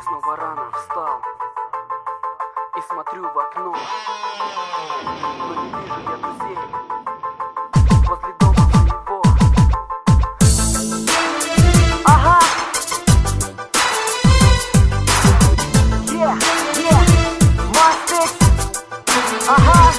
снова рано встал и смотрю в окно, но не вижу я друзей возле дома моего. Ага. Мастер. Ага.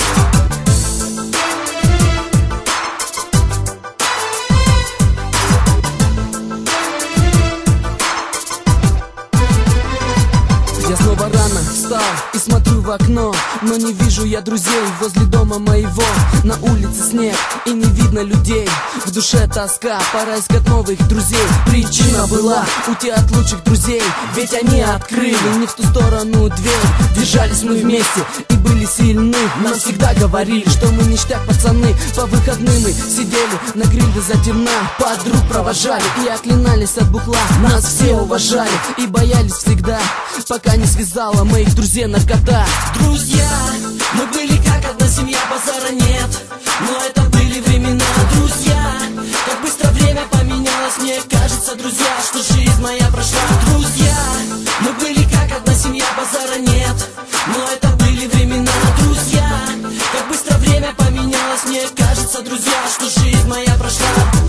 Я снова рано встал и смотрю в окно, но не вижу я друзей возле дома моего. На улице снег и не видно людей, в душе тоска, пора искать новых друзей. Причина была у тех лучших друзей, ведь они открыли не в ту сторону дверь. Держались мы вместе и были сильны, нам всегда говорили, что мы ништяк пацаны. По выходным мы сидели на гриле за темна, подруг провожали и оклинались от бухла. Нас все уважали и боялись всегда, пока не связала моих друзей наркота. Друзья, мы были как одна семья, базара нет, но это были времена. Друзья, как быстро время поменялось, мне кажется, друзья, что жизнь моя прошла. Друзья, мы были как одна семья, базара нет, но это были времена. Друзья, как быстро время поменялось, мне кажется, друзья, что жизнь моя прошла.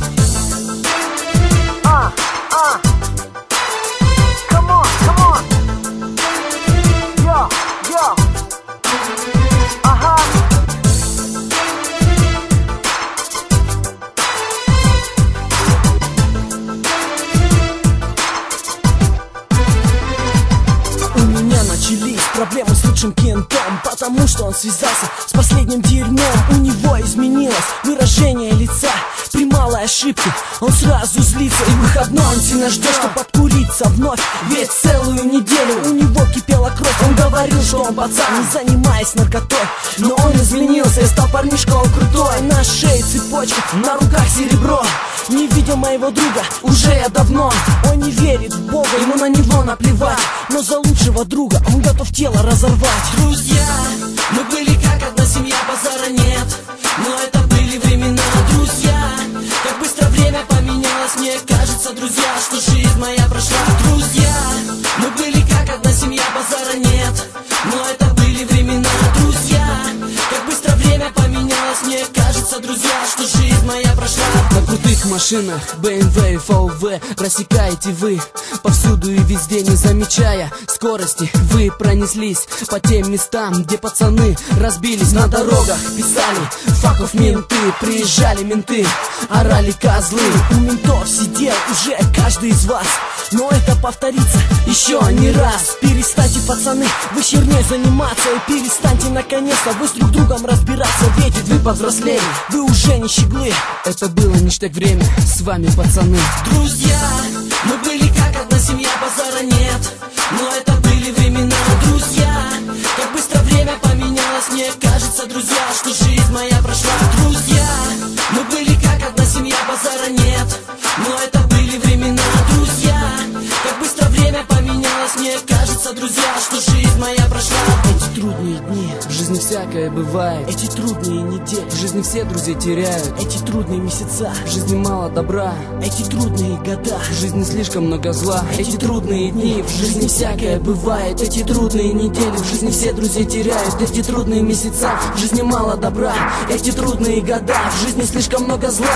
Проблемы с лучшим кентом, потому что он связался с последним дерьмом. У него изменилось выражение лица при малой ошибке. Он сразу злится, и выходной он сильно ждет, чтобы подкуриться вновь. Ведь целую неделю у него кипела кровь. Он говорил, что он пацан, не занимаясь наркотой, но он изменился и стал парнишка, он крутой. На шее цепочка, на руках серебро. Не видел моего друга уже я давно. Он не верит в Бога, ему на него наплевать, но за лучшего друга он готов тело разорвать. Друзья, мы были как одна семья, базара нет, но это были времена. Друзья, как быстро время поменялось, мне кажется, друзья, что жизнь моя прошла. Друзья, мы были как одна семья, базара нет, но это были времена. Друзья, как быстро время поменялось, мне кажется, друзья, что жизнь моя прошла. На крутых машинах BMW и VW рассекаете вы повсюду и везде, не замечая скорости. Вы пронеслись по тем местам, где пацаны разбились. На дорогах писали факов менты, приезжали менты, орали козлы. У ментов сидел уже каждый из вас, но это повторится еще не раз. Перестаньте, пацаны, вы херней заниматься, и перестаньте наконец-то вы с друг другом разбираться. Ведь Вы повзрослели, вы уже не щеглы. это было ништяк время, с вами пацаны. Друзья, мы были как одна семья, базара нет, но это были времена. Друзья, как быстро время поменялось, мне кажется, друзья, что жизнь моя прошла. Друзья, мы были как одна семья, базара нет, но это были времена. Друзья, как быстро время поменялось, мне кажется, друзья, что жизнь моя прошла. Эти трудные дни, В жизни всякое бывает, эти трудные недели, в жизни все друзей теряют, эти трудные месяца, в жизни мало добра, эти трудные года, в жизни слишком много зла. Эти трудные дни, в жизни всякое бывает, эти трудные недели, в жизни все друзей теряют, эти трудные месяца, в жизни мало добра, эти трудные года, в жизни слишком много зла.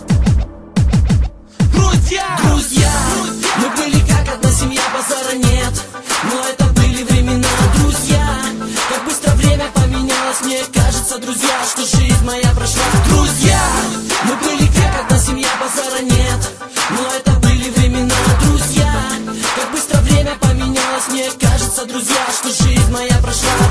Друзья, мы были как одна семья, базара нет, но это были времена. Друзья, как быстро время поменялось, мне кажется, друзья, что жизнь моя прошла. Друзья, мы были как одна семья, базара нет, но это были времена. Друзья, как быстро время поменялось, мне кажется, друзья, что жизнь моя прошла.